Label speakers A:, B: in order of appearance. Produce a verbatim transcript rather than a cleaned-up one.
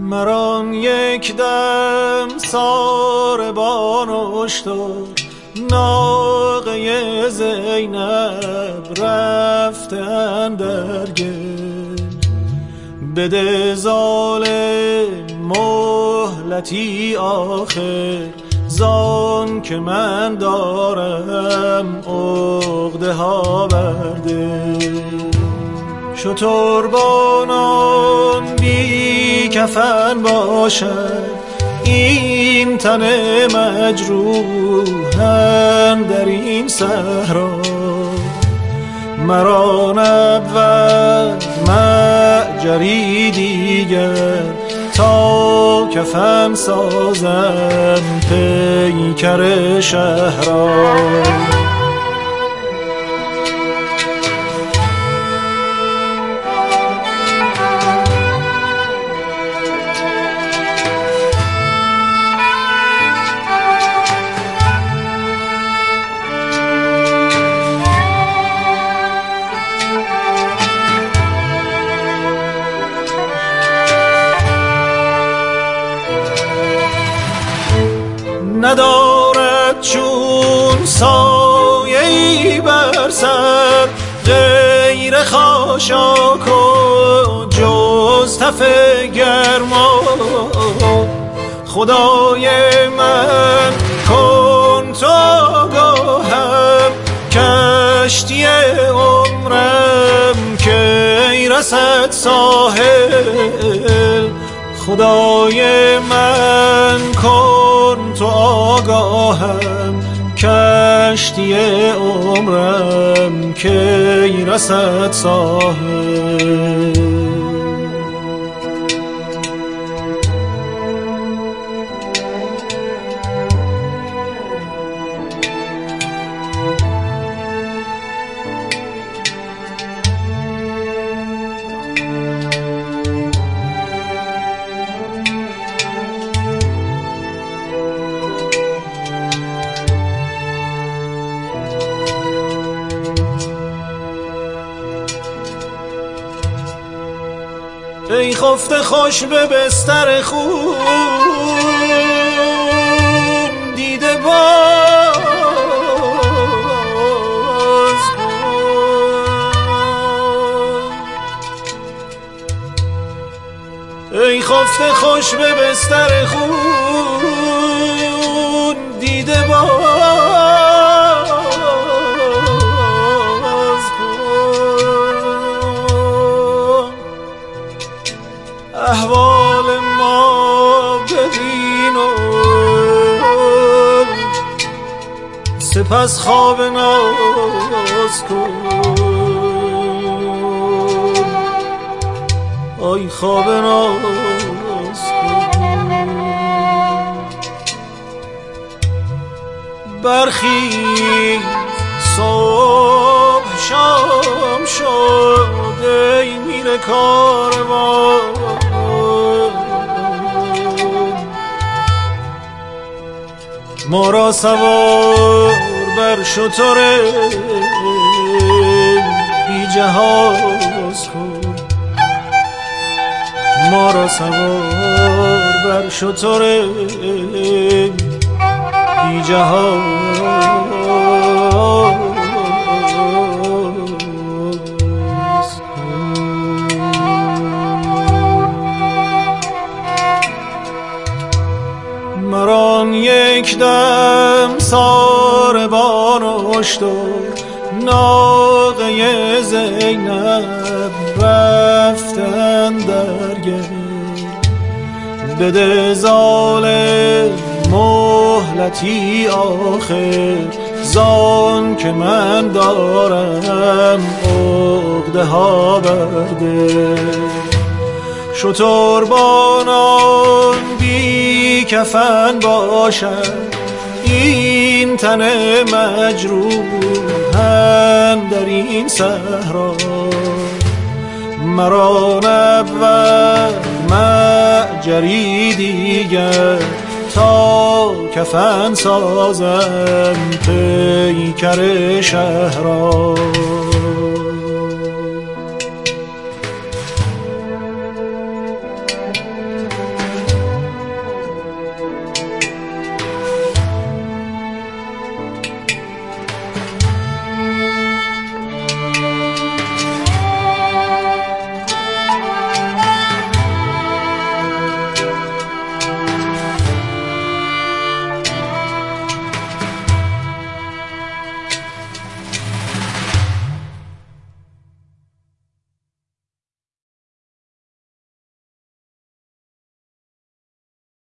A: مران یک دم ساربان اشتر ناقه زینب رفتن در گل. بده ظالم مهلتی آخر زان که من دارم عقده ها برده. شتربانان بی کفن باشد این تن مجروحن در این صحرا. مرا نبود معجری دیگر تا کفن سازم پیکر شهرا. ندارد چون سایه‌ای بر سر غیر خاشاک و جز تف گرما. خدای من کن تو آگاهم کشتی عمرم کی رسد ساحل. خدای من کن تو آگاهم کشتی عمرم کی رسد ساحل. ای خفته خوش به بستر خون دیده باز کن. ای خفته خوش به بستر خون دیده باز احوال ما ببین و سپس خواب ناز کن. آی خواب ناز کن. برخیز صبح شام شد ای میره کاروان. ما را سوار بر شتر بی جهاز کن. ما را سوار بر شتر بی جهاز مران یک دم ساربان اشتر ناقه زینب رفتن در گل. بده ظالم مهلتی آخر زان که من دارم عقده ها برده. شتربانان بی کفن باشد این تن مجروحن در این صحرا. مرا نبود معجری دیگر تا کفن سازم پیکر شهرا.